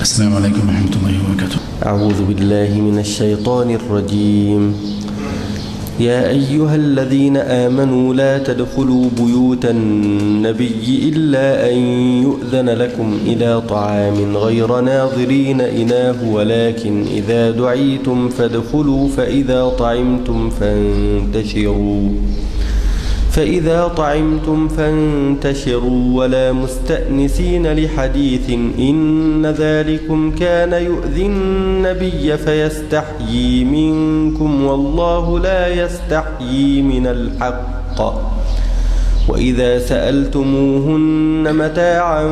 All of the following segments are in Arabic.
السلام عليكم ورحمة الله وبركاته. أعوذ بالله من الشيطان الرجيم. يا أيها الذين آمنوا لا تدخلوا بيوت النبي إلا أن يؤذن لكم إلى طعام غير ناظرين إناه ولكن إذا دعيتم فادخلوا فإذا طعمتم فانتشروا ولا مستأنسين لحديث إن ذلكم كان يؤذي النبي فيستحيي منكم والله لا يستحيي من الحق. وإذا سألتموهن متاعا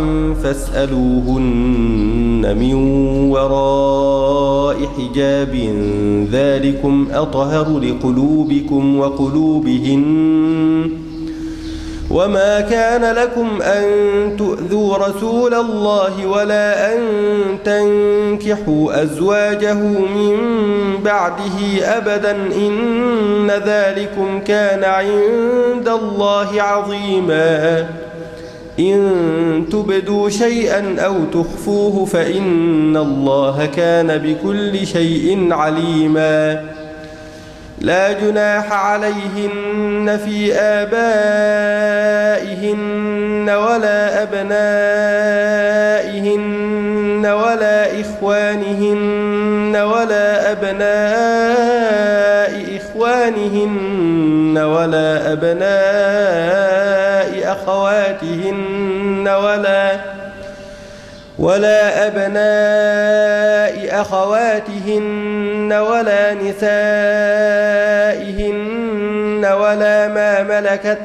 فاسألوهن من وراء حجاب ذلكم أطهر لقلوبكم وقلوبهن. وما كان لكم أن تؤذوا رسول الله ولا أن تنكحوا أزواجه من بعده أبدا إن ذلكم كان عند الله عظيما. إن تبدوا شيئا أو تخفوه فإن الله كان بكل شيء عليما. لا جناح عليهن في آبائهن ولا أبنائهن ولا إخوانهن ولا أبناء إخوانهن ولا أبناء أخواتهن ولا نسائهن ولا ما ملكت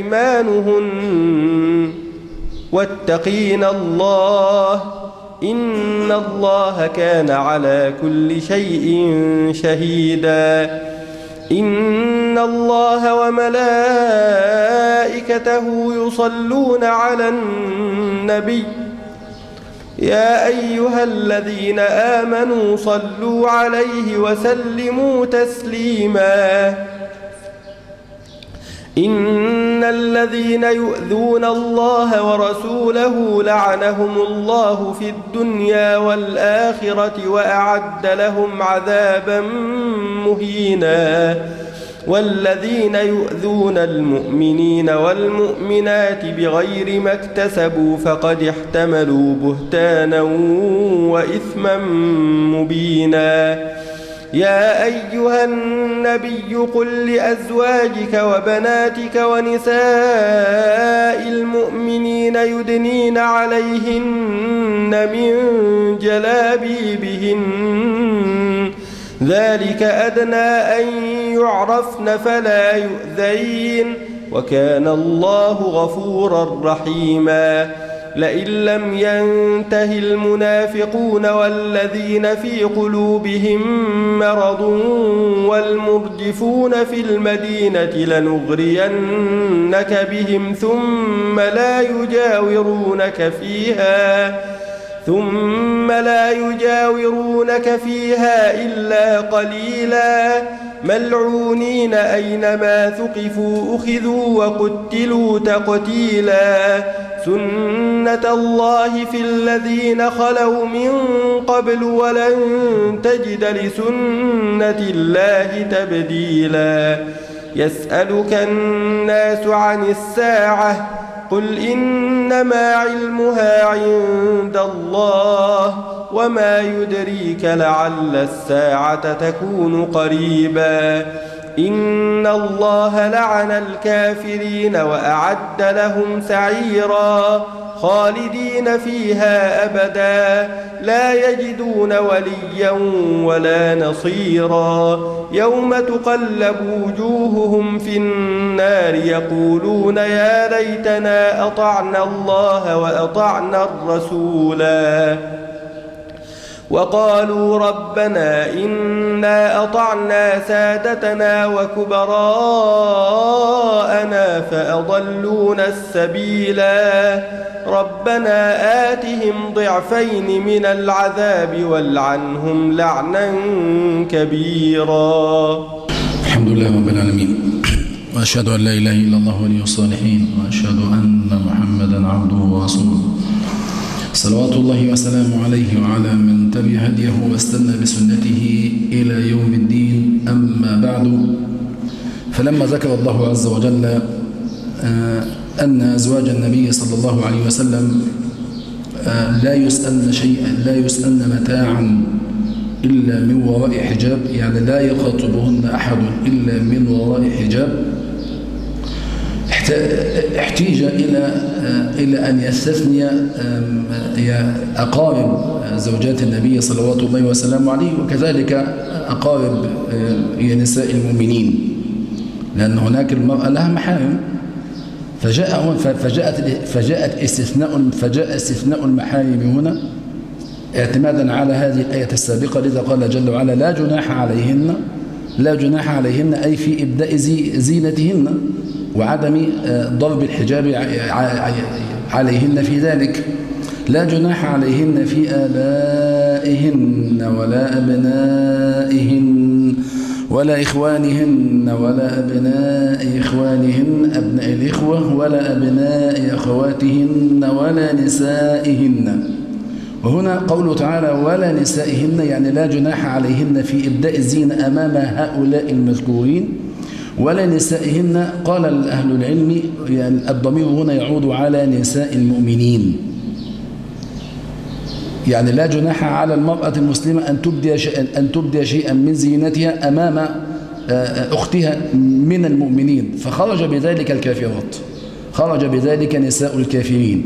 أيمانهن واتقين الله إن الله كان على كل شيء شهيدا. إن الله وملائكته يصلون على النبي يا أيها الذين آمنوا صلوا عليه وسلموا تسليما. إن الذين يؤذون الله ورسوله لعنهم الله في الدنيا والآخرة وأعد لهم عذابا مهينا. والذين يؤذون المؤمنين والمؤمنات بغير ما اكتسبوا فقد احتملوا بهتانا وإثما مبينا. يا أيها النبي قل لأزواجك وبناتك ونساء المؤمنين يدنين عليهن من جلابيبهن ذلك أدنى أن يعرفن فلا يؤذين وكان الله غفورا رحيما. لئن لم ينته المنافقون والذين في قلوبهم مرض والمرجفون في المدينة لنغرينك بهم ثم لا يجاورونك فيها إلا قليلا ملعونين أينما ثقفوا أخذوا وقتلوا تقتيلا. سنة الله في الذين خلوا من قبل ولن تجد لسنة الله تبديلا. يسألك الناس عن الساعة قل إنما علمها عند الله وما يدريك لعل الساعة تكون قريبا. إن الله لعن الكافرين وأعد لهم سعيرا خالدين فيها أبدا لا يجدون وليا ولا نصيرا. يوم تقلب وجوههم في النار يقولون يا ليتنا أطعنا الله وأطعنا الرسولا وقالوا ربنا إنا أطعنا سادتنا وكبراءنا فأضلونا السبيلا. ربنا آتهم ضعفين من العذاب والعنهم لعنا كبيرا. الحمد لله رب العالمين، وأشهد أن لا إله إلا الله ولي الصالحين، وأشهد أن محمدا عبده ورسوله. صلوات الله وسلامه عليه وعلى من تبع هديه واستنى بسنته إلى يوم الدين. أما بعد، فلما ذكر الله عز وجل أن أزواج النبي صلى الله عليه وسلم لا يسألن شيئا، لا يسألن متاعا إلا من وراء حجاب، يعني لا يخاطبهن أحد إلا من وراء حجاب، احتيج إلى أن يستثني أقارب زوجات النبي صلوات الله وسلامه عليه، وكذلك أقارب نساء المؤمنين، لأن هناك المرأة لها محارم، فجاء استثناء المحارم هنا اعتمادا على هذه الآية السابقة. لذا قال جل وعلا: لا جناح عليهن أي في إبداء زينتهن وعدم ضرب الحجاب عليهن في ذلك. لا جناح عليهن في آبائهن ولا أبنائهن ولا إخوانهن ولا أبناء إخوانهن أبناء الإخوة ولا أبناء أخواتهن ولا نسائهن. وهنا قوله تعالى ولا نسائهن، يعني لا جناح عليهن في إبداء الزينة أمام هؤلاء المذكورين. ولا نسائهن قال أهل العلم يعني الضمير هنا يعود على نساء المؤمنين، يعني لا جناح على المرأة المسلمة أن تبدي شيئا من زينتها أمام أختها من المؤمنين، فخرج بذلك الكافرات، خرج بذلك نساء الكافرين،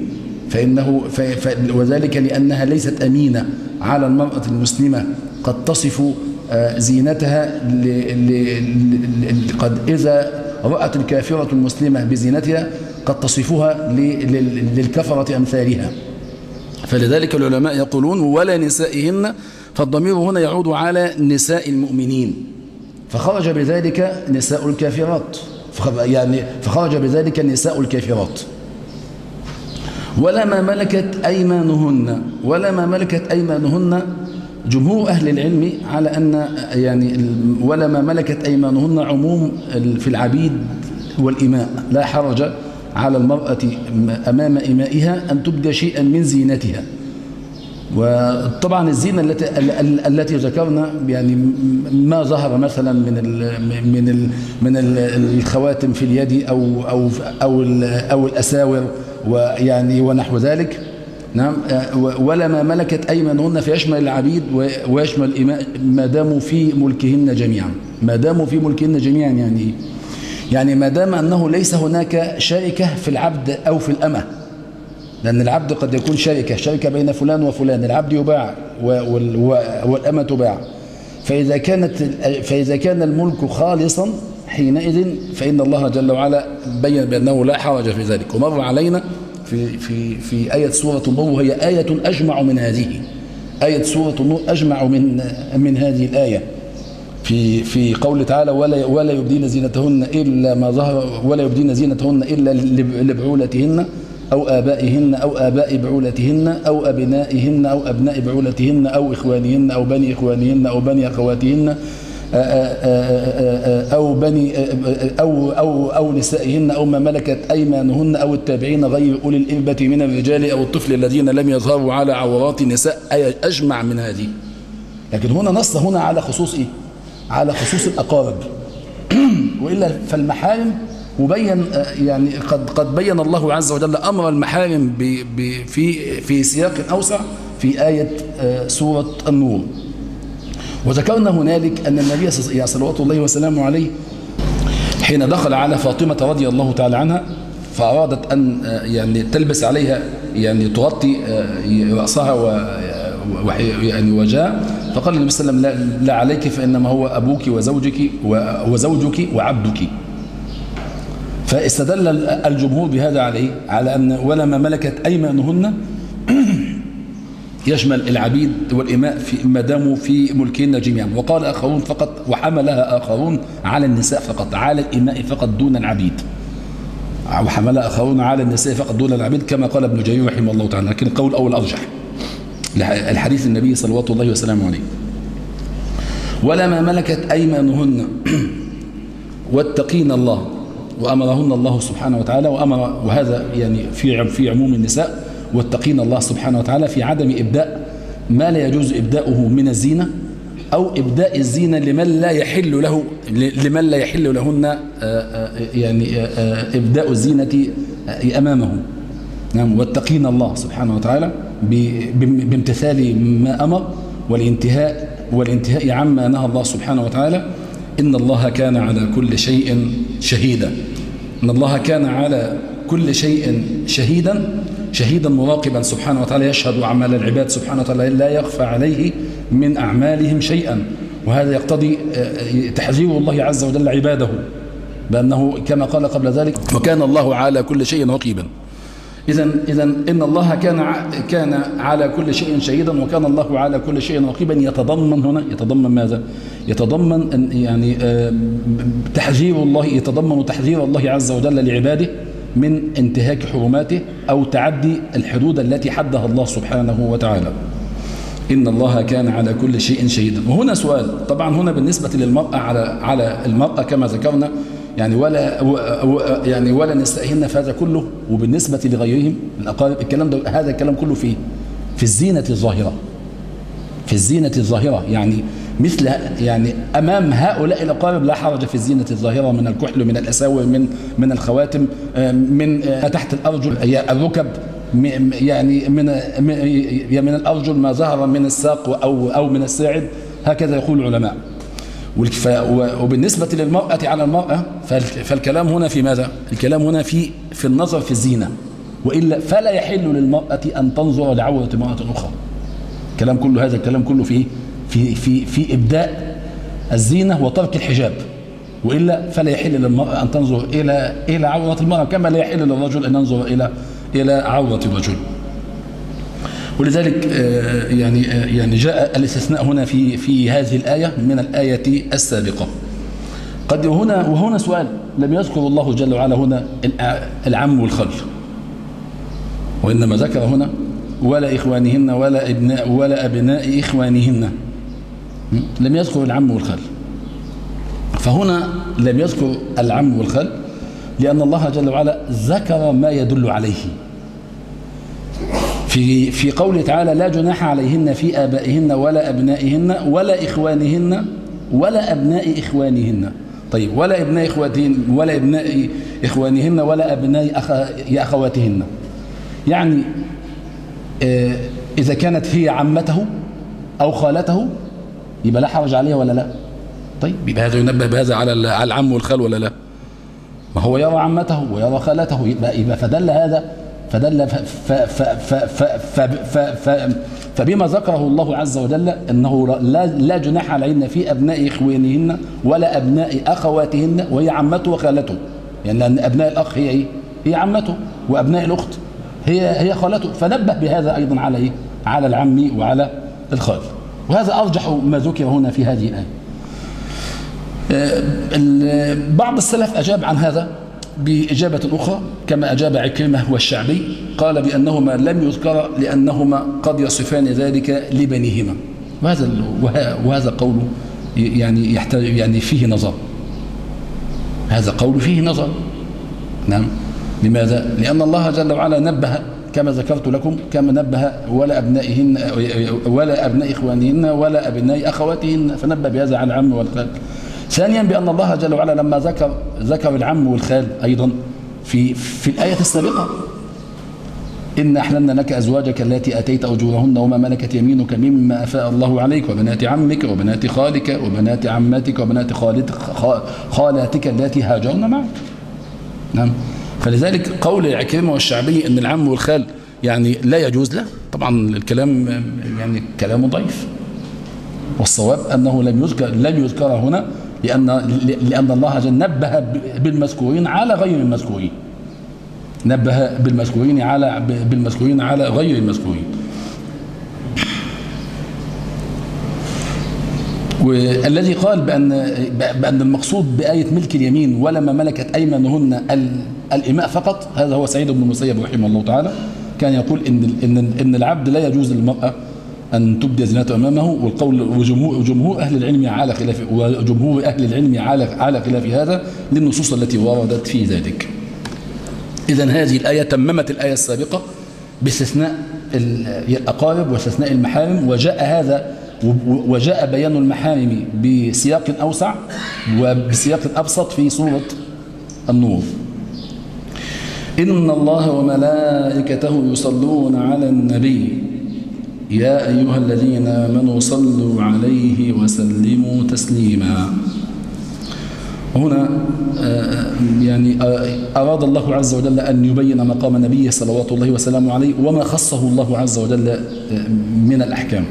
وذلك لأنها ليست أمينة على المرأة المسلمة قد تصف زينتها قد إذا رأت الكافرة المسلمة بزينتها قد تصفها للكفرة أمثالها. فلذلك العلماء يقولون ولا نسائهن، فالضمير هنا يعود على نساء المؤمنين، فخرج بذلك نساء الكافرات، فخرج بذلك نساء الكافرات. ولا ما ملكت أيمانهن جمهور أهل العلم على أن ولا ما ملكت أيمانهن عموم في العبيد والإماء، لا حرج على المرأة أمام إمائها أن تبدي شيئا من زينتها. وطبعا الزينة التي ذكرنا يعني ما ظهر مثلا من الخواتم في اليد أو الأساور ونحو ذلك. نعم. ولا ما ملكت أيمانهن فيشمل العبيد ويشمل الإماء ما داموا في ملكهن جميعا، يعني ما دام أنه ليس هناك شركة في العبد أو في الأمة، لأن العبد قد يكون شركة بين فلان وفلان، العبد يباع والأمة تباع. فإذا كان الملك خالصا حينئذ فإن الله جل وعلا بين بأنه لا حرج في ذلك. ومر علينا في آية سورة النور، وهي آية أجمع من هذه، آية سورة النور أجمع من هذه الآية، في قول تعالى ولا يبدين زينتهن إلا ما ظهر، ولا يبدين زينتهن إلا لبعولتهن أو آبائهن أو آباء بعولتهن أو أبنائهن أو أبناء بعولتهن أو إخوانهن أو بني إخوانهن أو بني أخواتهن أو بني أو نسائهن أو ما ملكت أيمانهن أو التابعين غير أولي الإربة من الرجال أو الطفل الذين لم يظهروا على عورات النساء. آية أجمع من هذه، لكن هنا نص هنا على خصوص إيه؟ على خصوص الأقارب. وإلا فالمحارم مبين، يعني قد بين الله عز وجل أمر المحارم في سياق أوسع في آية سورة النور. وذكرنا هنالك أن النبي صلوات الله وسلامه عليه حين دخل على فاطمة رضي الله تعالى عنها فأرادت أن تلبس عليها، تغطي رأسها وجهها، فقال النبي صلى الله عليه وسلم لا عليك، فإنما هو أبوك وزوجك وعبدك. فاستدل الجمهور بهذا على أن ولا ما ملكت أيمانهن يشمل العبيد والإماء ما داموا في ملكهن جميعا. وقال آخرون فقط، وحملها آخرون على النساء فقط، على الإماء فقط دون العبيد، وحملها آخرون على النساء فقط دون العبيد كما قال ابن جرير رحمه الله تعالى، لكن القول الأول أرجح الحديث النبي صلوات الله وسلامه عليه. ولا ما ملكت أيمانهن واتقين الله، وأمرهن الله سبحانه وتعالى، وهذا في عموم النساء، واتقين الله سبحانه وتعالى في عدم إبداء ما لا يجوز إبداؤه من الزينة، أو إبداء الزينة لمن لا يحل لهن يعني إبداء الزينة أمامه. نعم، واتقين الله سبحانه وتعالى بامتثال ما أمر والانتهاء عما نهى الله سبحانه وتعالى. إن الله كان على كل شيء شهيدا. إن الله كان على كل شيء شهيدا مراقبا سبحانه وتعالى، يشهد أعمال العباد سبحانه وتعالى، لا يخفى عليه من أعمالهم شيئا. وهذا يقتضي تحذير الله عز وجل عباده بأنه كما قال قبل ذلك: وكان الله على كل شيء رقيبا. إذن إن الله كان على كل شيء شهيدا وكان الله على كل شيء رقيبا. يتضمن ماذا؟ يتضمن يعني يتضمن تحذير الله عز وجل لعباده من انتهاك حرماته أو تعدي الحدود التي حدها الله سبحانه وتعالى. إن الله كان على كل شيء شهيدا. وهنا سؤال، طبعا هنا بالنسبة للمرأة على المرأة كما ذكرنا يعني ولا نستأهلن في هذا كله. وبالنسبة لغيرهم من أقارب هذا الكلام كله في الزينة الظاهرة، في الزينة الظاهرة، يعني أمام هؤلاء الأقارب لا حرج في الزينة الظاهرة من الكحل، من الأساور، من الخواتم، من تحت الأرجل، الركب، يعني من الأرجل ما ظهر من الساق أو من الساعد، هكذا يقول العلماء. وبالنسبة للمرأة على المرأة فالكلام هنا في ماذا؟ الكلام هنا في النظر في الزينة، وإلا فلا يحل للمرأة أن تنظر لعورة امرأة أخرى. هذا الكلام كله في إبداء الزينة وترك الحجاب، وإلا فلا يحل للمرأة أن تنظر إلى عورة المرأة كما لا يحل للرجل أن ينظر إلى عورة الرجل. ولذلك يعني جاء الاستثناء هنا في هذه الآية من الآية السابقة. وهنا سؤال، لم يذكر الله جل وعلا هنا العم والخال، وإنما ذكر هنا ولا إخوانهن ولا أبناء إخوانهن، لم يذكر العم والخال. فهنا لم يذكر العم والخال لأن الله جل وعلا ذكر ما يدل عليه في قوله تعالى: لا جناح عليهن في آبائهن ولا أبنائهن ولا إخوانهن ولا أبناء إخوانهن. طيب، ولا أبناء إخوانهن ولا أبناء أخواتهن، يعني إذا كانت هي عمته أو خالته يبقى لا حرج عليها ولا لا؟ طيب، يبقى هذا ينبه بهذا على العم والخال ولا لا؟ ما هو يرى عمته ويرى خالته، يبقى فدل هذا فبما ذكره الله عز وجل أنه لا جناح عليهن في أبناء إخوانهن ولا أبناء أخواتهن، وهي عمته وخالته، يعني لأن أبناء الأخ هي عمته، وأبناء الأخت هي خالته، فنبه بهذا أيضا على العم وعلى الخال. وهذا أرجح ما ذكر هنا في هذه الآية. بعض السلف أجاب عن هذا بإجابة أخرى كما أجاب عكرمة والشعبي، قال بأنهما لم يذكر لأنهما قد يصفان ذلك لبنيهما. وهذا قول يعني يحتاج يعني فيه نظر، هذا قول فيه نظر. نعم، لماذا؟ لأن الله جل وعلا نبه كما ذكرت لكم، كما نبه ولا أبنائهن ولا أبناء إخوانهن ولا أبناء أخواتهن، فنبه بهذا على العم والخال. ثانيا بأن الله جل وعلا لما ذكر العم والخال أيضا في الآية السابقة: إن أحللنا لك أزواجك التي أتيت أجورهن وما ملكت يمينك مما أفاء الله عليك وبنات عمك وبنات خالك وبنات عماتك وبنات خالاتك التي هاجرن معك. نعم، فلذلك قول عكرمة والشعبي أن العم والخال يعني لا يجوز له، طبعا الكلام يعني كلام ضعيف، والصواب أنه لم يذكر هنا لأن الله جل نبه بالمذكورين على غير المذكورين، نبه بالمذكورين على غير المذكورين. والذي قال بأن المقصود بآية ملك اليمين ولما ملكت أيمانهن الإماء فقط، هذا هو سعيد بن المسيب رحمه الله تعالى، كان يقول إن العبد لا يجوز للمرأة أن تبدي زينته أمامه، والقول وجمهور أهل العلم على خلاف هذا للنصوص التي وردت في ذلك. إذن هذه الآية تممت الآية السابقة باستثناء الأقارب واستثناء المحارم، وجاء بيان المحارم بسياق أوسع وبسياق أبسط في سورة النور. إن الله وملائكته يصلون على النبي يا أيها الذين آمنوا صلوا عليه وسلموا تسليما. هنا يعني أراد الله عز وجل أن يبين مقام نبيه صلوات الله وسلامه عليه وما خصه الله عز وجل من الأحكام.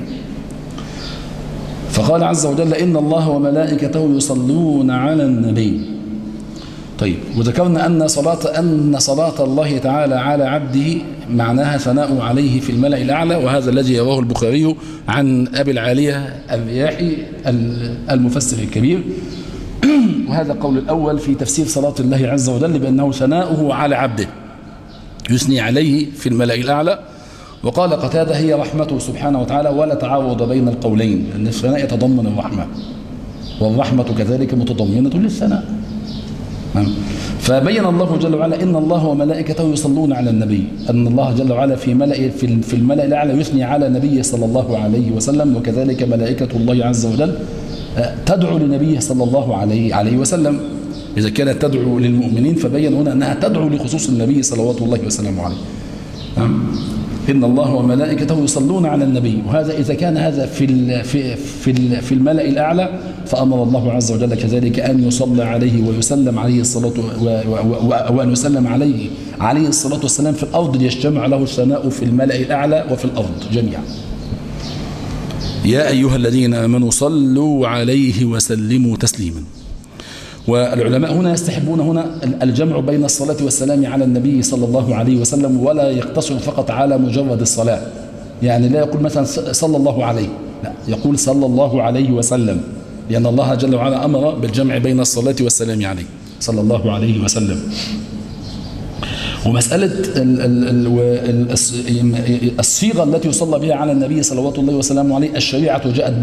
فقال عز وجل إن الله وملائكته يصلون على النبي. طيب، وذكرنا أن صلاة الله تعالى على عبده معناها ثناء عليه في الملأ الأعلى، وهذا الذي رواه البخاري عن أبي العالية الرياحي المفسر الكبير. وهذا القول الأول في تفسير صلاة الله عز وجل بأنه ثناؤه على عبده يثني عليه في الملأ الأعلى. وقال قتادة هي رحمته سبحانه وتعالى ولا تعارض بين القولين، لأن الثناء يتضمن الرحمة والرحمة كذلك متضمنة للثناء. فبين الله جل وعلا إن الله وملائكته يصلون على النبي، أن الله جل وعلا في الملأ الأعلى يثني على نبيه صلى الله عليه وسلم، وكذلك ملائكة الله عز وجل تدعو لنبيه صلى الله عليه وسلم. إذا كانت تدعو للمؤمنين فبين هنا أنها تدعو لخصوص النبي صلوات الله وسلامه عليه. إن الله وملائكته يصلون على النبي، وهذا إذا كان هذا في الملأ الأعلى، فأمر الله عز وجل كذلك أن يصلى عليه ويسلم عليه الصلاة وأن يسلم عليه الصلاة والسلام في الأرض ليجتمع له الثناء في الملأ الأعلى وفي الأرض جميعا. يا أيها الذين آمنوا صلوا عليه وسلموا تسليما. والعلماء هنا يستحبون هنا الجمع بين الصلاة والسلام على النبي صلى الله عليه وسلم، ولا يقتصر فقط على مجرد الصلاة. يعني لا يقول مثلا صلى الله عليه، لا، يقول صلى الله عليه وسلم، لأن الله جل وعلا أمر بالجمع بين الصلاة والسلام عليه صلى الله عليه وسلم. ومسألة الصيغة التي يصلى بها على النبي صلوات الله وسلامه عليه، الشريعة جاءت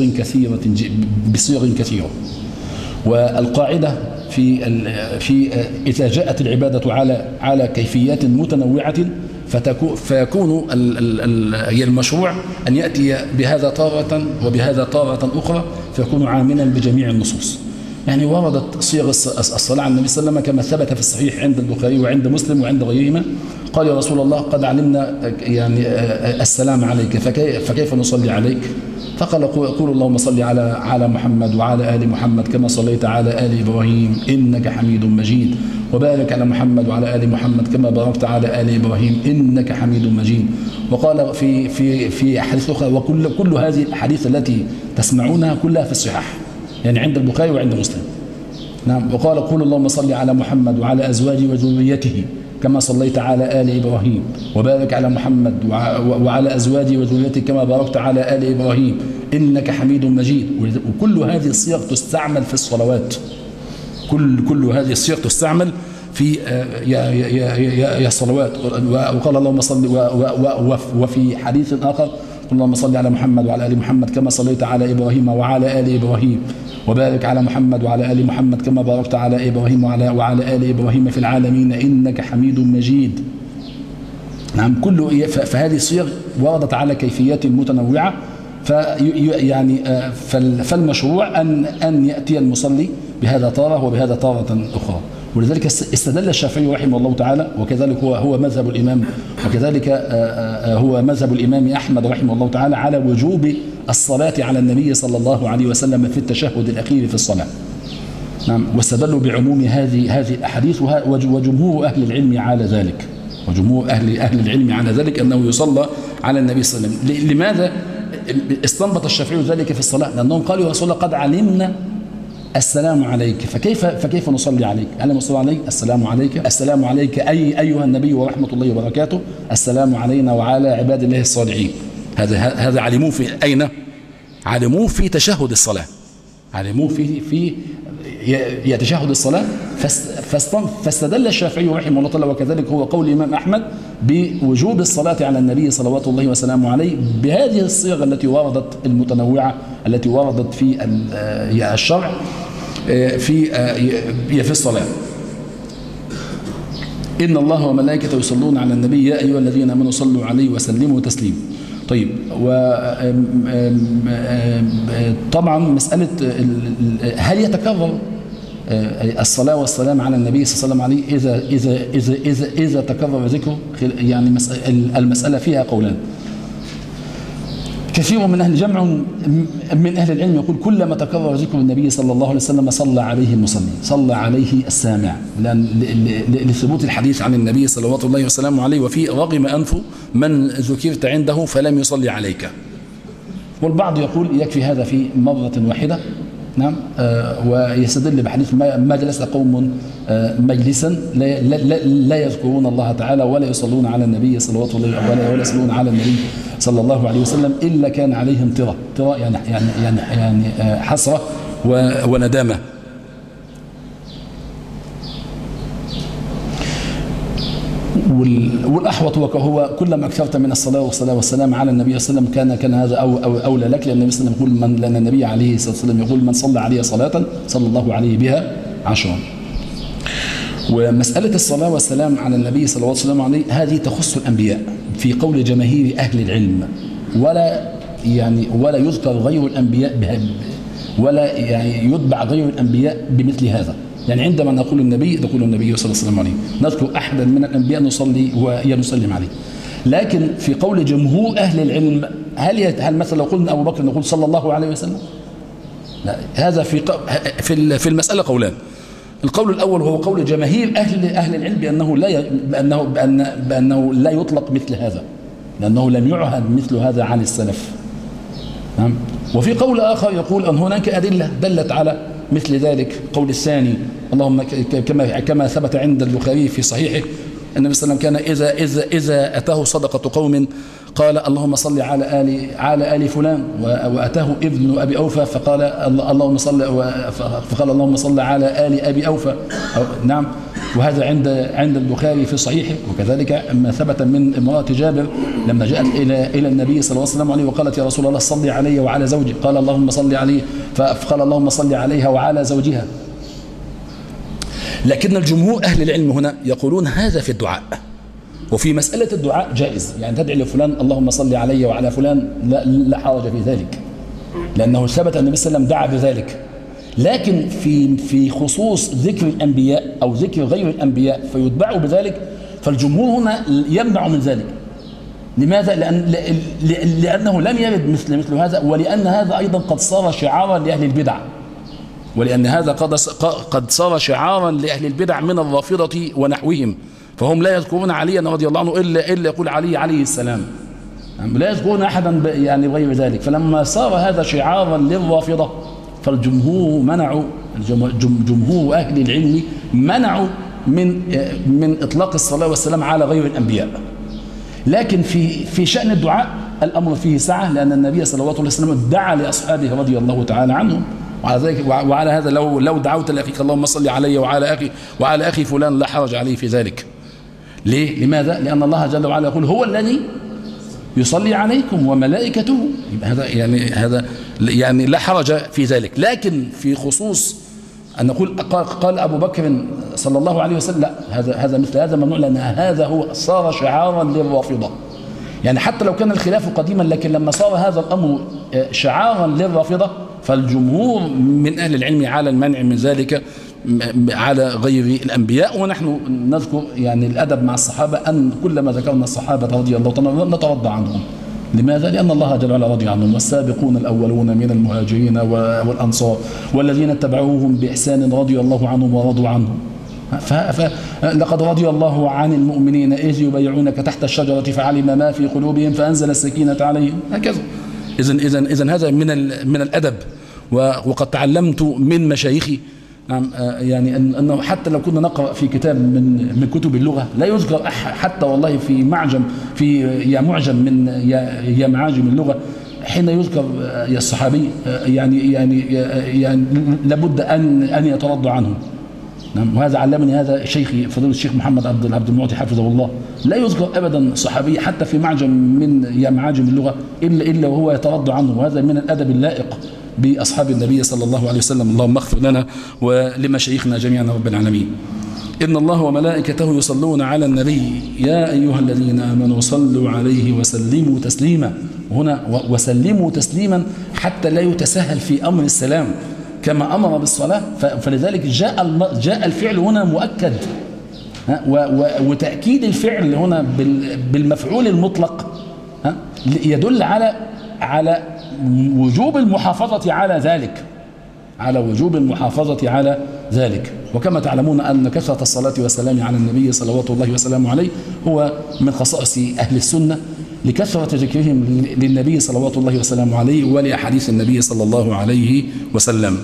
بصيغ كثيرة. والقاعدة في إذا جاءت العبادة على كيفيات متنوعة فيكون المشروع أن يأتي بهذا طارة وبهذا طارة أخرى، فيكون عاملا بجميع النصوص. يعني وردت صيغ الصلاة على النبي صلى الله عليه وسلم كما ثبت في الصحيح عند البخاري وعند مسلم وعند غيرهما. قال يا رسول الله قد علمنا يعني السلام عليك فكيف نصلي عليك؟ فقال قول اللهم صل على محمد وعلى آل محمد كما صليت على آل إبراهيم إنك حميد مجيد، وبارك على محمد وعلى آل محمد كما باركت على آل إبراهيم إنك حميد مجيد. وقال في حديث أخرى وكل هذه الأحاديث التي تسمعونها كلها في الصحاح، يعني عند البخاري وعند مسلم. نعم. وقال قول اللهم صل على محمد وعلى أزواجه وذريته كما صليت على آل إبراهيم، وبارك على محمد وعلى أزواجه وذريته كما باركت على آل إبراهيم إنك حميد مجيد. وكل هذه الصيغ تستعمل في الصلوات، كل هذه الصيغ تستعمل في يا الصلوات. وقال اللهم صل وفي حديث آخر اللهم صل على محمد وعلى آل محمد كما صليت على إبراهيم وعلى آل إبراهيم، وبارك على محمد وعلى آل محمد كما باركت على إبراهيم وعلى آل إبراهيم في العالمين إنك حميد مجيد. نعم. فهذه الصيغ وردت على كيفيات متنوعة، فالمشروع أن يأتي المصلي بهذا طارة وبهذا طارة أخرى. ولذلك استدل الشافعي رحمه الله تعالى، وكذلك هو مذهب الإمام، وكذلك هو مذهب الإمام أحمد رحمه الله تعالى على وجوب الصلاة على النبي صلى الله عليه وسلم في التشهد الأخير في الصلاة. نعم. واستدلوا بعموم هذه الأحاديث، وجمهور أهل العلم على ذلك، وجمهور أهل العلم على ذلك أنه يصلى على النبي صلى الله عليه وسلم. لماذا استنبط الشافعي ذلك في الصلاة؟ لأنهم قالوا يا رسول الله قد علمنا السلام عليك فكيف نصلي عليك؟ ألم نصلي عليك السلام عليك أيها النبي ورحمة الله وبركاته، السلام علينا وعلى عباد الله الصالحين. هذا علموه في أين؟ علموه في تشهد الصلاة، علموه في تشهد الصلاة. فاستدل الشافعي رحمه الله تعالى، وكذلك هو قول الإمام أحمد، بوجوب الصلاة على النبي صلوات الله وسلامه عليه بهذه الصيغ التي وردت المتنوعة التي وردت في الشرع في الصلاة. إن الله وملائكته يصلون على النبي يا أيها الذين آمنوا صلوا عليه وسلموا تسليما. طيب، طبعا مسألة هل يتكرر الصلاة والسلام على النبي صلى الله عليه وسلم إذا تكرر ذكره؟ يعني المسألة فيها قولان. كثير من أهل جمع من أهل العلم يقول كلما تكرر ذكر النبي صلى الله عليه وسلم صلى عليه المصلي، صلى عليه السامع، لثبوت الحديث عن النبي صلوات الله وسلامه عليه وفي رغم أنف من ذكرت عنده فلم يصلي عليك. والبعض يقول يكفي هذا في مرة واحدة، نعم، ويستدل بحديث ما جلس قوم مجلسا لا يذكرون الله تعالى ولا يصلون على النبي صلوات الله ولا يصلون على النبي صلى الله عليه وسلم إلا كان عليهم طرى يعني حسرة وندامة. والأحوط هو كلما أكثرت من الصلاة والسلام على النبي صلى الله عليه وسلم كان هذا أولى لك، لأن النبي صلى الله عليه وسلم يقول لأن النبي عليه الصلاة والسلام يقول من صلى عليه صلاة صلى الله عليه بها 10. ومسألة الصلاة والسلام على النبي صلى الله عليه وسلم هذه تخص الأنبياء في قول جماهير أهل العلم، ولا يذكر غير الأنبياء ولا يعني يتبع غير الأنبياء بمثل هذا. يعني عندما نقول النبي صلى الله عليه وسلم نذكر أحدا من الأنبياء نصلي ونسلم عليه. لكن في قول جمهور أهل العلم هل مثلا لو قلنا أبو بكر نقول صلى الله عليه وسلم؟ لا، هذا في المسألة قولان. القول الأول هو قول جماهير أهل العلم بأنه لا يطلق مثل هذا، لأنه لم يعهد مثل هذا عن السلف. نعم. وفي قول آخر يقول أن هناك أدلة دلت على مثل ذلك. قول الثاني اللهم كما ثبت عند البخاري في صحيحه النبي صلى الله عليه وسلم كان إذا أتاه صدقة قوم قال اللهم صل على آل فلان، وأتاه ابن أبي أوفى فقال اللهم صل على آل أبي أوفى. نعم. وهذا عند البخاري في صحيحه. وكذلك ما ثبت من امرأة جابر لما جاءت إلى النبي صلى الله عليه وسلم وقالت يا رسول الله صلي علي وعلى زوجي، قال اللهم صل عليه، فقال اللهم صل عليها وعلى زوجها. لكن الجمهور أهل العلم هنا يقولون هذا في الدعاء، وفي مسألة الدعاء جائز، يعني تدعي لفلان اللهم صل علي وعلى فلان لا حرج في ذلك، لأنه ثبت أن النبي صلى الله عليه وسلم دعا بذلك. لكن في خصوص ذكر الأنبياء أو ذكر غير الأنبياء فيتبعوا بذلك، فالجمهور هنا يمنع من ذلك. لماذا؟ لأنه لم يرد مثل هذا، ولأن هذا أيضا قد صار شعارا لأهل البدع، ولأن هذا قد صار شعارا لأهل البدع من الرافضة ونحوهم، فهم لا يذكرون عليا رضي الله عنه إلا يقول عليه السلام، لا يذكرون أحدا يعني غير ذلك. فلما صار هذا شعارا للرافضة فالجمهور منعوا، جمهور أهل العلم منعوا من إطلاق الصلاة والسلام على غير الأنبياء. لكن في شأن الدعاء الأمر فيه سعة، لأن النبي صلى الله عليه وسلم دعا لأصحابه رضي الله تعالى عنهم. وعلى هذا لو دعوت لأخيك اللهم صل علي وعلى أخي فلان لا حرج عليه في ذلك. ليه؟ لماذا؟ لأن الله جل وعلا يقول هو الذي يصلي عليكم وملائكته، هذا يعني لا حرج في ذلك. لكن في خصوص أن نقول قال أبو بكر صلى الله عليه وسلم لا، هذا مثل هذا ممنوع، لأن هذا هو صار شعارا للرافضة. يعني حتى لو كان الخلاف قديما، لكن لما صار هذا الأمر شعارا للرافضة فالجمهور من أهل العلم على المنع من ذلك على غير الأنبياء. ونحن نذكر يعني الأدب مع الصحابة أن كلما ذكرنا الصحابة رضي الله عنهم نترضى عنهم. لماذا؟ لأن الله جل وعلا رضي عنهم، والسابقون الأولون من المهاجرين والأنصار والذين اتبعوهم بإحسان رضي الله عنهم ورضوا عنهم. لقد رضي الله عن المؤمنين إذ يبايعونك تحت الشجرة فعلم ما في قلوبهم فأنزل السكينة عليهم، هكذا. إذن هذا من الأدب. وقد تعلمت من مشايخي يعني أنه حتى لو كنا نقرأ في كتاب من كتب اللغة لا يذكر حتى والله في معجم من معاجم اللغة حين يذكر يا الصحابي يعني لابد أن يترضى عنه. نعم. وهذا علمني هذا شيخي فضيلة الشيخ محمد عبد المعطي حفظه الله، لا يذكر أبدا صحابي حتى في معجم من معاجم اللغة إلا وهو يترضى عنه. وهذا من الأدب اللائق بأصحاب النبي صلى الله عليه وسلم. اللهم اغفر لنا ولمشايخنا جميعا رب العالمين. إن الله وملائكته يصلون على النبي يا أيها الذين آمنوا صلوا عليه وسلموا تسليما. هنا وسلموا تسليما حتى لا يتساهل في أمر السلام كما أمر بالصلاة، فلذلك جاء الفعل هنا مؤكد، وتأكيد الفعل هنا بالمفعول المطلق يدل على وجوب المحافظة على ذلك، وكما تعلمون أن كثرة الصلاة والسلام على النبي صلوات الله وسلامه عليه هو من خصائص أهل السنة لكثرة ذكرهم للنبي صلوات الله وسلامه عليه ولأحاديث النبي صلى الله عليه وسلم.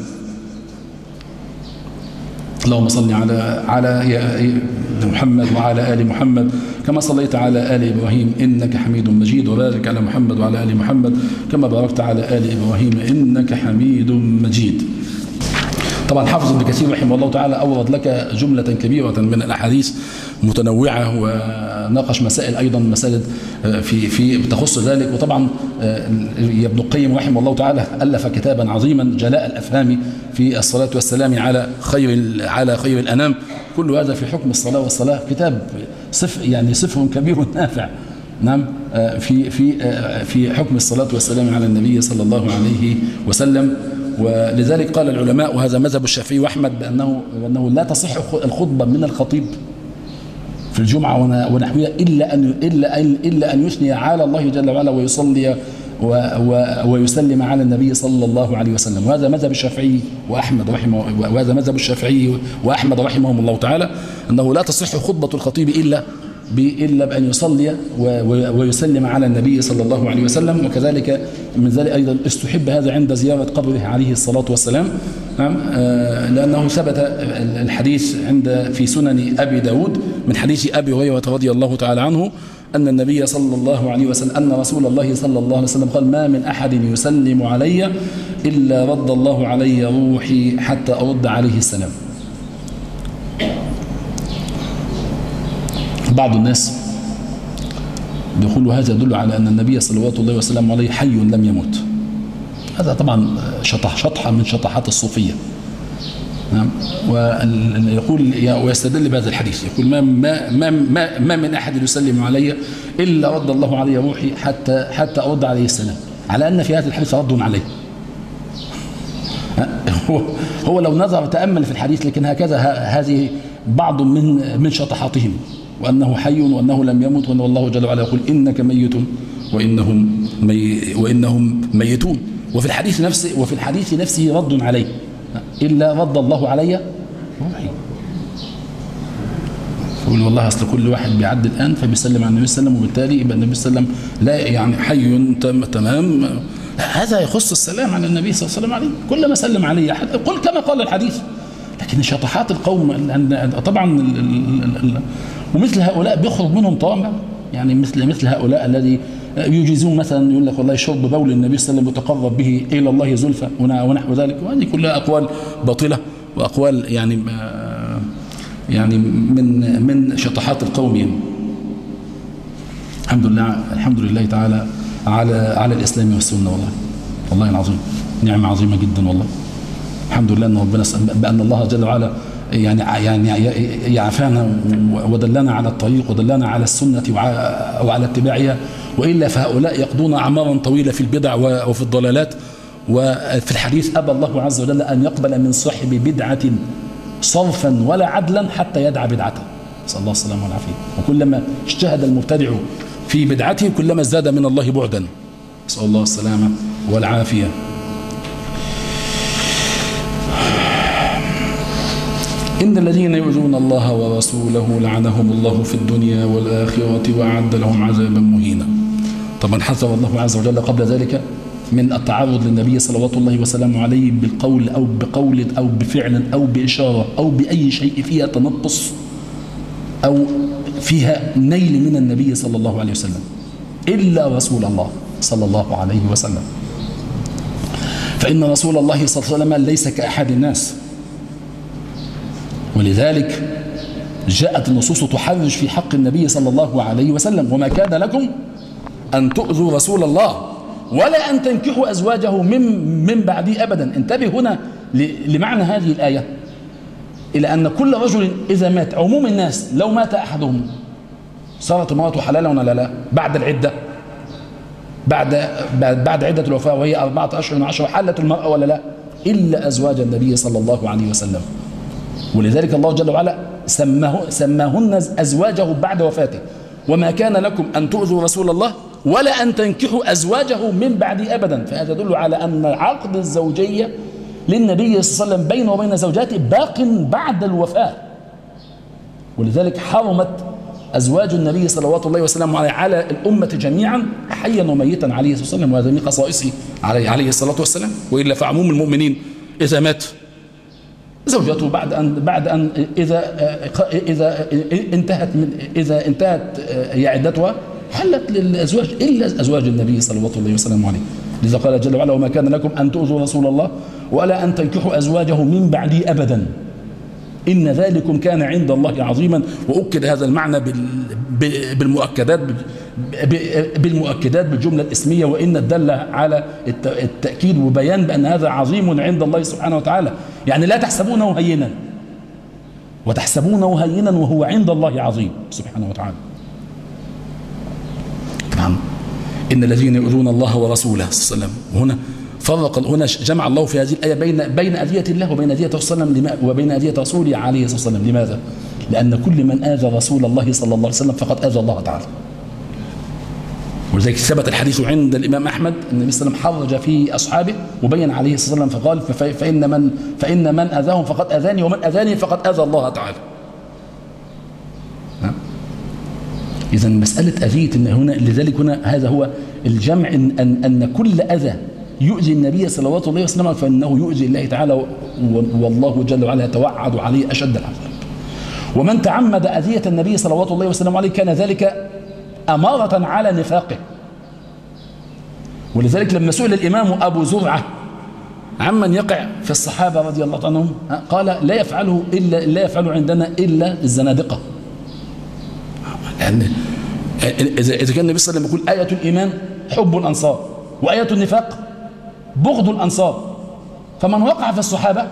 اللهم صل على محمد وعلى آل محمد كما صليت على آل إبراهيم إنك حميد مجيد، وبارك على محمد وعلى آل محمد كما باركت على آل إبراهيم إنك حميد مجيد. طبعا حافظ ابن كثير رحمه الله تعالى أورد لك جملة كبيرة من الأحاديث متنوعة، وناقش مسائل أيضا مسائل في تخص ذلك. وطبعا ابن القيم رحمه الله تعالى ألف كتابا عظيما جلاء الأفهام في الصلاة والسلام على خير الأنام. كل هذا في حكم الصلاة والصلاة، كتاب صفر كبير نافع. نعم، في حكم الصلاة والسلام على النبي صلى الله عليه وسلم. ولذلك قال العلماء، وهذا مذهب الشافعي وأحمد، بأنه لا تصح الخطبة من الخطيب في الجمعة ونحوها إلا أن يثني على الله جل وعلا ويصلي ويسلم على النبي صلى الله عليه وسلم. وهذا مذهب الشافعي وأحمد رحمهم الله تعالى، أنه لا تصح خطبة الخطيب إلا بأن يصلي ويسلم على النبي صلى الله عليه وسلم. وكذلك من ذلك أيضا استحب هذا عند زيارة قبره عليه الصلاة والسلام، لأنه ثبت الحديث في سنن أبي داود من حديث أبي هريرة رضي الله تعالى عنه أن النبي صلى الله عليه وسلم أن رسول الله صلى الله عليه وسلم قال: ما من أحد يسلم علي إلا رد الله علي روحي حتى أرد عليه السلام. بعض الناس بيقولوا هذا يدل على أن النبي صلوات الله وسلامه عليه حي لم يمت. هذا طبعا شطحة من شطحات الصوفية. ويقول ويستدل بهذا الحديث، يقول ما من أحد يسلم علي إلا رد الله علي روحي حتى أرد عليه السلام، على أن في هذا الحديث رد عليه. هو لو نظر تأمل في الحديث، لكن هذه بعض من شطحاتهم، وأنه حي وأنه لم يمت، وأن الله جل وعلا يقول: إنك ميت وإنهم ميتون. وفي الحديث نفسه رد عليه، إلا رد الله علي روحي. يقول والله أصل كل واحد بيعد الآن فبيسلم على النبي صلى الله عليه وسلم، وبالتالي يبقى النبي صلى الله عليه وسلم لا يعني حي تمام. هذا يخص السلام على النبي صلى الله عليه وسلم عليه، كلما سلم عليه أحد قل كما قال الحديث. لكن شطحات القوم طبعا ومثل هؤلاء بيخرج منهم طامع، يعني مثل هؤلاء الذي يجيزون مثلا يقول لك والله شرب بول النبي صلى الله عليه وسلم يتقرب به إلى الله زلفى ونحو ذلك. وهذه كلها أقوال باطلة وأقوال يعني من شطحات القوم. الحمد لله تعالى على الإسلام والسنة. والله العظيم نعمة عظيمة جدا والله. الحمد لله بأن الله جل وعلا يعني يعافانا ودلنا على الطريق ودلنا على السنة وعلى اتباعها، وإلا فهؤلاء يقضون أعمارا طويلة في البدع وفي الضلالات. وفي الحديث أبى الله عز وجل أن يقبل من صاحب بدعة صرفا ولا عدلا حتى يدع بدعته، نسأل الله السلامة والعافية. وكلما اجتهد المبتدع في بدعته كلما ازداد من الله بعدا، نسأل الله السلامة والعافية. إن الذين يؤذون الله ورسوله لعنهم الله في الدنيا والآخرة وأعد لهم عذابا مهينا. طبعا حذر الله عز وجل قبل ذلك من التعرض للنبي صلوات الله وسلامه عليه بالقول أو بقول أو بفعل أو بإشارة أو بأي شيء فيها تنقص أو فيها نيل من النبي صلى الله عليه وسلم إلا رسول الله صلى الله عليه وسلم. فإن رسول الله صلى الله عليه وسلم ليس كأحد الناس، ولذلك جاءت النصوص تحرج في حق النبي صلى الله عليه وسلم: وما كان لكم أن تؤذوا رسول الله ولا أن تنكحوا أزواجه من بعده أبدا. انتبه هنا لمعنى هذه الآية. إلى أن كل رجل إذا مات، عموم الناس لو مات أحدهم صارت امرأته حلالا ولا لا؟ بعد العدة، بعد عدة الوفاة وهي 4 أشهر و10 حلت المرأة ولا لا؟ إلا أزواج النبي صلى الله عليه وسلم. ولذلك الله جل وعلا سماهن أزواجه بعد وفاته. وما كان لكم أن تؤذوا رسول الله ولا أن تنكحوا أزواجه من بعد أبدا. فهذا يدل على أن عقد الزوجية للنبي صلى الله عليه وسلم بينه وبين زوجاته باق بعد الوفاة. ولذلك حرمت أزواج النبي صلوات الله وسلامه على الأمة جميعا حيا وميتا عليه الصلاة والسلام، وهذا من خصائصه عليه الصلاة والسلام. وإلا فعموم المؤمنين إذا مات زوجته بعد أن إذا انتهت عدتها حلت للأزواج إلا أزواج النبي صلوات الله وسلامه عليه. لذا قال جل وعلا: وما كان لكم أن تؤذوا رسول الله ولا أن تنكحوا أزواجه من بعدي أبدا إن ذلكم كان عند الله عظيما. وأكد هذا المعنى بالمؤكدات بالجملة الاسمية، وإن الدل على التأكيد وبيان بأن هذا عظيم عند الله سبحانه وتعالى. يعني لا تحسبونه هينا، وتحسبونه هينا وهو عند الله عظيم سبحانه وتعالى. نعم. إن الذين يؤذون الله ورسوله صلى الله عليه وسلم، هنا جمع الله في هذه الآية بين أذية الله وبين أذية رسوله وبين أذية رسوله عليه الصلاة والسلام. لماذا؟ لأن كل من آذى رسول الله صلى الله عليه وسلم فقد آذى الله تعالى. ولذلك ثبت الحديث عند الإمام أحمد أن النبي صلى الله عليه وسلم حرج في أصحابه وبين عليه الصلاة والسلام فقال: فإن من أذاهم فقد أذاني ومن أذاني فقد أذى الله تعالى. إذا مسألة أذية هنا، لذلك هنا هذا هو الجمع أن كل أذى يؤذي النبي صلوات الله وسلامه فإنه يؤذي الله تعالى، والله جل وعلا يتوعد عليه أشد العذاب. ومن تعمد أذية النبي صلوات الله وسلامه عليه كان ذلك أمارة على نفاقه. ولذلك لما سئل الإمام أبو زرعة عمن يقع في الصحابة رضي الله عنهم قال: لا يفعل عندنا إلا الزنادقة. يعني إذا كان النبي صلى الله عليه وسلم يقول: آية الإيمان حب الأنصار وآية النفاق بغض الأنصار، فمن وقع في الصحابة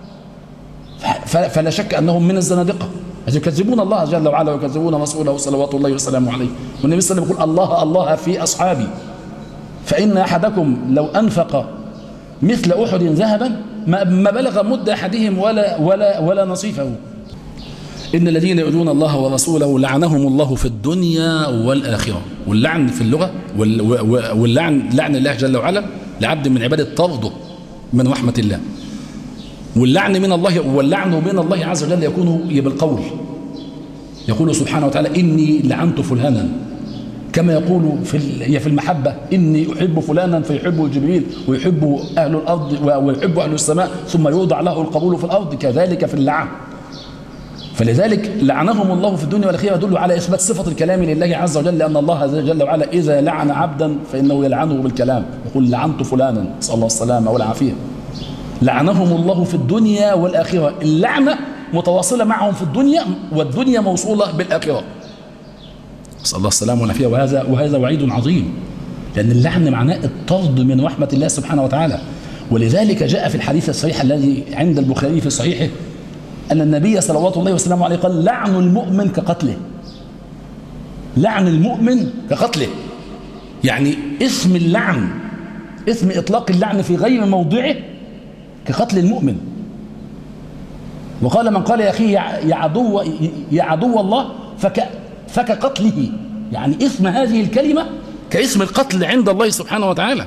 فلا شك أنهم من الزنادقة، يكذبون الله جل وعلا ويكذبون رسوله صلوات الله وسلامه عليه. والنبي صلى الله عليه وسلم يقول: الله الله في أصحابي، فإن أحدكم لو أنفق مثل أحد ذهبا ما بلغ مد أحدهم ولا نصيفه. إن الذين يؤذون الله ورسوله لعنهم الله في الدنيا والآخرة. واللعن في اللغة لعن الله جل وعلا لعبد من عبادة طرده من رحمة الله. واللعن من الله عز وجل يكون بالقول. يقول سبحانه وتعالى: إني لعنت فلانا، كما يقول في المحبة: إني أحب فلانا فيحبه جبريل ويحبه أهل الأرض ويحب أهل السماء ثم يوضع له القبول في الأرض، كذلك في اللعن. فلذلك لعنهم الله في الدنيا والآخرة يدل على إثبات صفة الكلام لله عز وجل، لأن الله جل وعلا إذا لعن عبدا فإنه يلعنه بالكلام، يقول: لعنت فلانا، نسأل الله السلامة والعافية. لعنهم الله في الدنيا والآخرة، اللعنة متواصلة معهم في الدنيا والدنيا موصولة بالآخرة، نسأل الله السلامة والعافية. وهذا وعيد عظيم، لأن اللعن معناه الطرد من رحمة الله سبحانه وتعالى. ولذلك جاء في الحديث الصحيح الذي عند البخاري في صحيحه أن النبي صلوات الله وسلامه عليه قال: لعن المؤمن كقتله. لعن المؤمن كقتله، يعني اسم اللعن، اسم إطلاق اللعن في غير موضعه كقتل المؤمن. وقال: من قال يا أخي يا عدو الله فكقتله، يعني اسم هذه الكلمة كاسم القتل عند الله سبحانه وتعالى،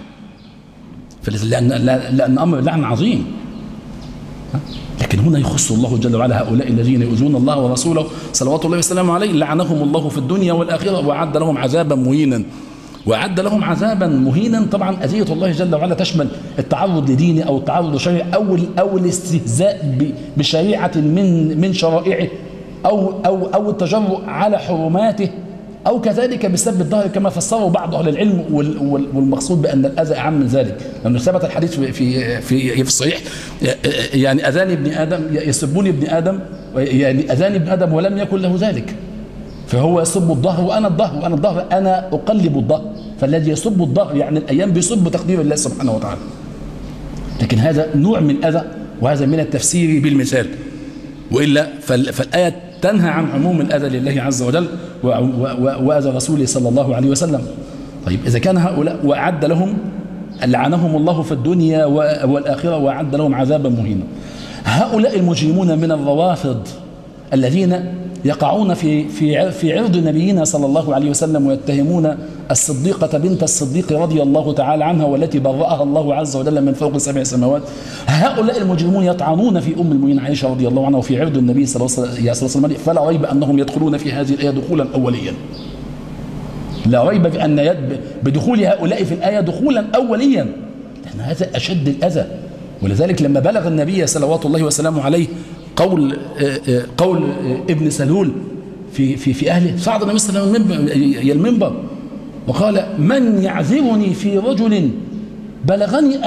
لأن أمر اللعن عظيم. لكن هنا يخص الله جل وعلا هؤلاء الذين يؤذون الله ورسوله صلوات الله وسلامه عليه، لعنهم الله في الدنيا والآخرة وأعد لهم عذابا مهينا. وأعد لهم عذابا مهينا، طبعا أذية الله جل وعلا تشمل التعرض لدينه أو التعرض لشريعه أو الاستهزاء بشريعة من شرائعه أو التجرؤ على حرماته، أو كذلك بسبب الظهر كما فسره بعض أهل العلم. والمقصود بأن الأذى أعم من ذلك، لأنه ثبت الحديث في الصحيح: يعني أذاني ابن آدم، يسبوني ابن آدم، يعني أذاني ابن آدم ولم يكن له ذلك، فهو يسب الظهر وأنا الظهر أنا أقلب الظهر، فالذي يسب الظهر يعني الأيام بيسب تقدير الله سبحانه وتعالى. لكن هذا نوع من الأذى، وهذا من التفسير بالمثال. وإلا فالآية تنهى عن عموم الأذى لله عز وجل وأذى رسوله صلى الله عليه وسلم. طيب إذا كان هؤلاء وأعد لهم لعنهم الله في الدنيا والآخرة وأعد لهم عذابا مهينا، هؤلاء المجرمون من الروافض الذين يقعون في عرض نبينا صلى الله عليه وسلم ويتهمون الصديقة بنت الصديق رضي الله تعالى عنها والتي برأها الله عز وجل من فوق 7 سماوات، هؤلاء المجرمون يطعنون في أم المؤمنين عائشة رضي الله عنها وفي عرض النبي صلى الله عليه وسلم، فلا ريب أنهم يدخلون في هذه الآية دخولا أوليا. لا ريب في أن بدخول هؤلاء في الآية دخولا أوليا، لأن هذا أشد الأذى. ولذلك لما بلغ النبي صلوات الله وسلامه عليه قول ابن سلول في أهله، صعد النبي صلى الله عليه وسلم المنبر وقال: من يعذرني في رجل بلغني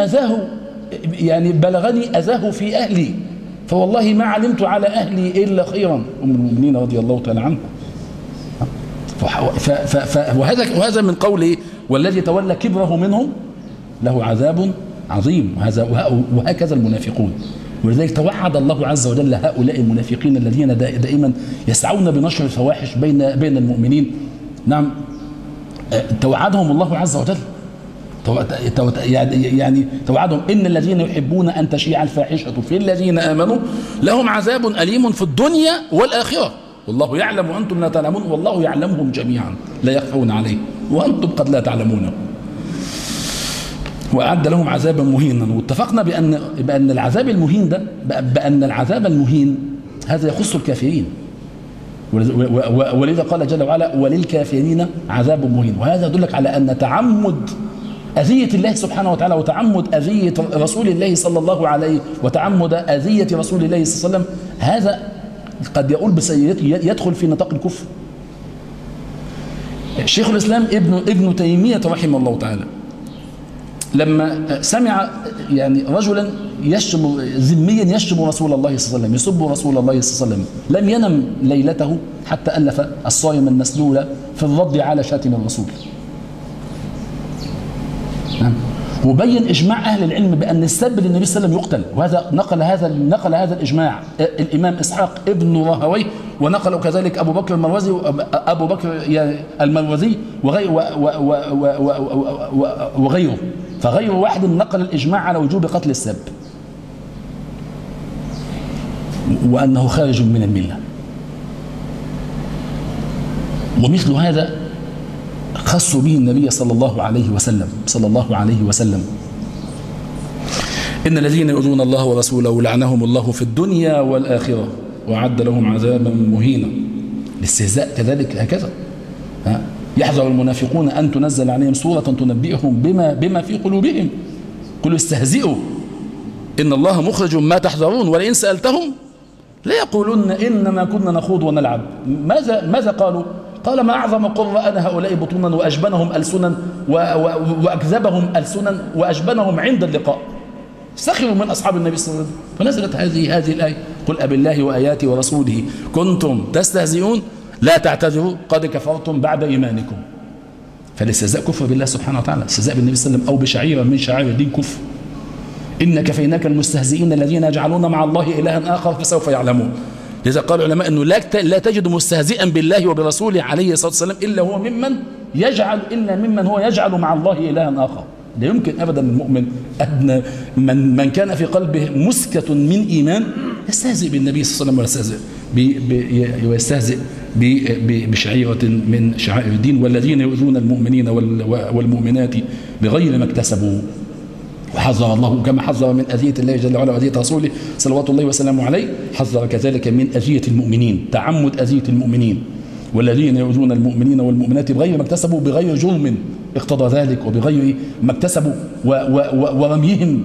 أذاه في أهلي، فوالله ما علمت على أهلي إلا خيرا. أم المؤمنين رضي الله تعالى عنها. وهذا من قوله: والذي تولى كبره منهم له عذاب عظيم. وهكذا المنافقون. ولذلك توعد الله عز وجل هؤلاء المنافقين الذين دائما يسعون بنشر الفواحش بين المؤمنين. نعم، توعدهم الله عز وجل، يعني توعدهم: إن الذين يحبون أن تشيع الفاحشة في الذين آمنوا لهم عذاب أليم في الدنيا والآخرة والله يعلم وأنتم لا تعلمون والله يعلمهم جميعا لا يخفون عليه وأنتم قد لا تعلمونه وأعد لهم عذابا مهينا. واتفقنا بأن العذاب المهين ده بأن العذاب المهين هذا يخص الكافرين، ولذا قال جل وعلا: وللكافرين عذاب مهين. وهذا يدلك على أن تعمد أذية الله سبحانه وتعالى وتعمد أذية رسول الله صلى الله عليه وتعمد أذية رسول الله صلى الله عليه وسلم هذا قد يقول يدخل في نطاق الكفر. شيخ الإسلام ابن تيمية رحمه الله تعالى لما سمع يعني رجلا يشتم ذميا يشتم رسول الله صلى الله عليه وسلم يسب رسول الله صلى الله عليه وسلم لم ينم ليلته حتى ألف الصائم المسلول في الرد على شاتم الرسول. وبين إجماع أهل العلم بأن السب للنبي صلى الله عليه وسلم يقتل، وهذا نقل هذا الإجماع الإمام إسحاق ابن راهويه، ونقله كذلك أبو بكر المروزي وغيره، فغير واحد نقل الإجماع على وجوب قتل السب وأنه خارج من الملة. ومثل هذا خص به النبي صلى الله عليه وسلم إن الذين يؤذون الله ورسوله لعنهم الله في الدنيا والآخرة وأعد لهم عذابا مهينا. الاستهزاء كذلك هكذا، يحذر المنافقون أن تنزل عليهم سورة تنبئهم بما في قلوبهم قل استهزئوا إن الله مخرج ما تحذرون ولئن سألتهم لا يقولون إنما كنا نخوض ونلعب. ماذا قالوا؟ قال: ما أعظم قراء هؤلاء بطونا وأجبنهم ألسنا وأكذبهم ألسنا وأجبنهم عند اللقاء. سخروا من أصحاب النبي صلى الله عليه وسلم، فنزلت هذه الآية: قل أبالله وآياته ورسوله كنتم تستهزئون لا تعتذروا قد كفرتم بعد إيمانكم. فالاستهزاء كفر بالله سبحانه وتعالى، استهزاء بالنبي صلى الله عليه وسلم أو بشعيرة من شعائر الدين كفر. إن كفيناك المستهزئين الذين يجعلون مع الله إلها آخر فسوف يعلمون. لذا قال العلماء أنه لا تجد مستهزئا بالله وبرسوله عليه الصلاة والسلام إلا ممن هو يجعل مع الله إلها آخر. لا يمكن أبدا المؤمن من كان في قلبه مسكة من إيمان يستهزئ بالنبي صلى الله عليه وسلم ويستهزئ بشعيرة من شعائر الدين. والذين يؤذون المؤمنين والمؤمنات بغير ما اكتسبوا. وحذر الله كما حذر من أذية الله جل وعلا وأذية رسوله صلوات الله وسلامه عليه، حذر كذلك من أذية المؤمنين، تعمد أذية المؤمنين. والذين يؤذون المؤمنين والمؤمنات بغير ما اكتسبوا بغير جرم اقتضى ذلك وبغير ما اكتسبوا ورميهم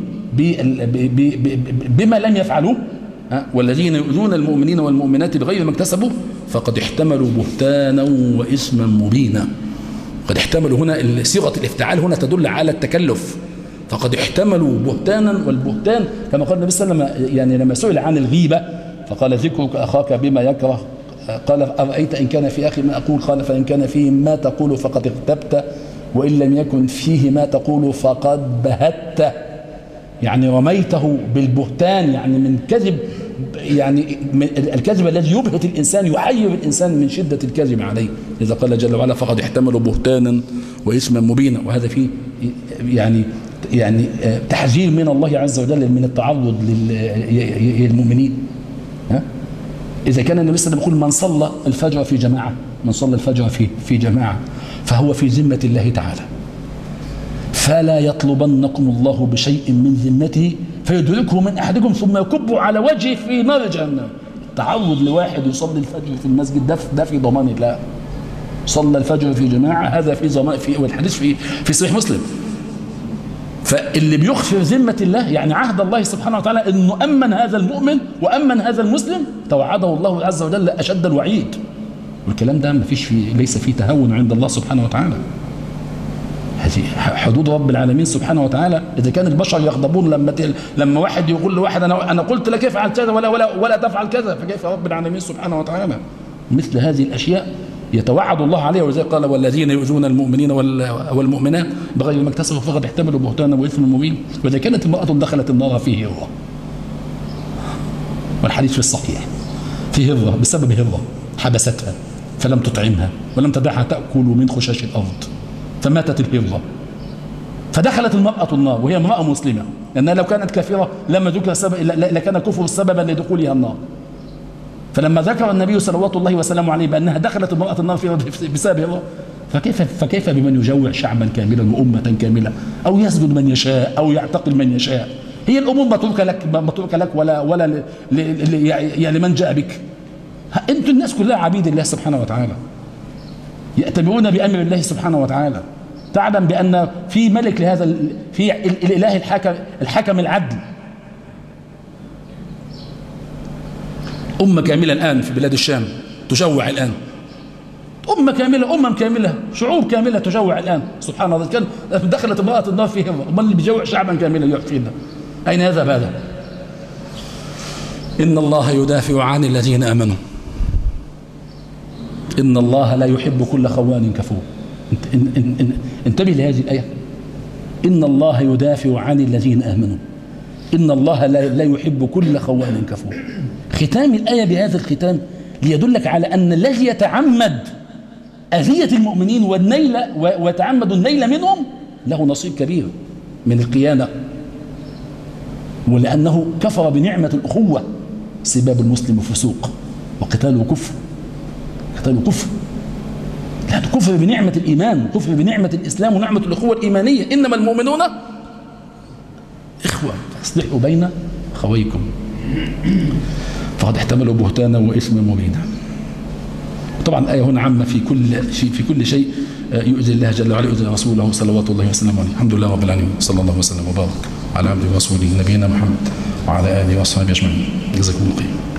بما لم يفعلوه. والذين يؤذون المؤمنين والمؤمنات بغير ما اكتسبوا فقد احتملوا بهتانا وإثما مبينا. قد احتملوا هنا صيغة الافتعال هنا تدل على التكلف، فقد احتملوا بهتانا. والبهتان كما قال النبي صلى الله عليه وسلم يعني لما سئل عن الغيبة فقال: ذكرك أخاك بما يكره. قال: أرأيت إن كان في أخي ما أقول؟ قال: فإن كان فيه ما تقول فقد اغتبت وإن لم يكن فيه ما تقول فقد بهت. يعني رميته بالبهتان، يعني من كذب يعني الكذب الذي يبهت الإنسان يحير الإنسان من شدة الكذب عليه، إذا قال جل وعلا فقد احتملوا بهتانا وإثما مبينا. وهذا فيه يعني تحذير من الله عز وجل من التعرض للمؤمنين. إذا كان النبي صلى الله عليه وسلم يقول من صلى الفجر في جماعة، من صلى الفجر في جماعة فهو في ذمة الله تعالى، فلا يطلبنكم الله بشيء من ذمته فيدركه من أحدكم ثم يكب على وجهه في نار جهنم. تعرض لواحد يصلي الفجر في المسجد ده في ضمان الله. صلى الفجر في جماعة هذا في ضمان، والحديث في صحيح مسلم. فاللي بيخفر ذمة الله يعني عهد الله سبحانه وتعالى انه امن هذا المؤمن وامن هذا المسلم توعده الله عز وجل اشد الوعيد. والكلام ده ليس فيه تهون عند الله سبحانه وتعالى. هذه حدود رب العالمين سبحانه وتعالى. إذا كان البشر يغضبون لما واحد يقول لواحد أنا قلت لك افعل كذا ولا تفعل كذا، فكيف رب العالمين سبحانه وتعالى؟ مثل هذه الأشياء يتوعد الله عليها، وزي قال والذين يؤذون المؤمنين والمؤمنات بغير ما اكتسبوا فقد احتملوا بهتانا وإثما مبين. وإذا كانت امرأة دخلت النار فيه هرة، والحديث في الصحيح فيه هرة بسبب هرة حبستها فلم تطعمها ولم تدعها تأكل من خشاش الأرض فماتت الهرة، فدخلت المرأة النار وهي امرأة مسلمة، لأنها لو كانت كافرة لما ذكر لكان كفر سببا لدخولها النار. فلما ذكر النبي صلوات الله وسلامه عليه بأنها دخلت المرأة النار بسبب هرة، فكيف بمن يجوع شعبا كاملا وأمة كاملة أو يسجد من يشاء أو يعتقل من يشاء؟ هي الأمور متروكة لك ولا يعني من جاء بك. أنتم الناس كلها عبيد الله سبحانه وتعالى، يأتمرون بأمر الله سبحانه وتعالى. تعلم بأن في ملك لهذا، في الإله الحكم العدل. أمة كاملة الآن في بلاد الشام تجوع الآن، أمم كاملة شعوب كاملة تجوع الآن. سبحان الله، كان دخلت امرأة النار فيها، من اللي بيجوع شعبا كاملا يعفينا؟ أين يذهب هذا؟ إن الله يدافع عن الذين آمنوا، إن الله لا يحب كل خوان كفور. انتبه لهذه الآية، إن الله يدافع عن الذين آمنوا، إن الله لا يحب كل خوان كفور. ختام الآية بهذا الختام ليدلك على أن الذي يتعمد أذية المؤمنين والنيل ويتعمد النيل منهم له نصيب كبير من القيامة، ولأنه كفر بنعمة الأخوة. سباب المسلم فسوق وقتاله كفر، قتاله كفر. لا، كفر بنعمة الإيمان، كفر بنعمة الإسلام ونعمة الأخوة الإيمانية. إنما المؤمنون إخوة فاصلحوا بين أخويكم فقد احتملوا بهتانا وإثما مبينا. طبعا الآية هنا عامة في كل شيء يؤذي الله جل وعلا، يؤذي رسوله صلوات الله وسلامه عليه. الحمد لله رب العالمين، صلى الله وسلم وبارك على عبده ورسوله نبينا محمد وعلى آله وأصحابه أجمعين. جزاكم الله خير.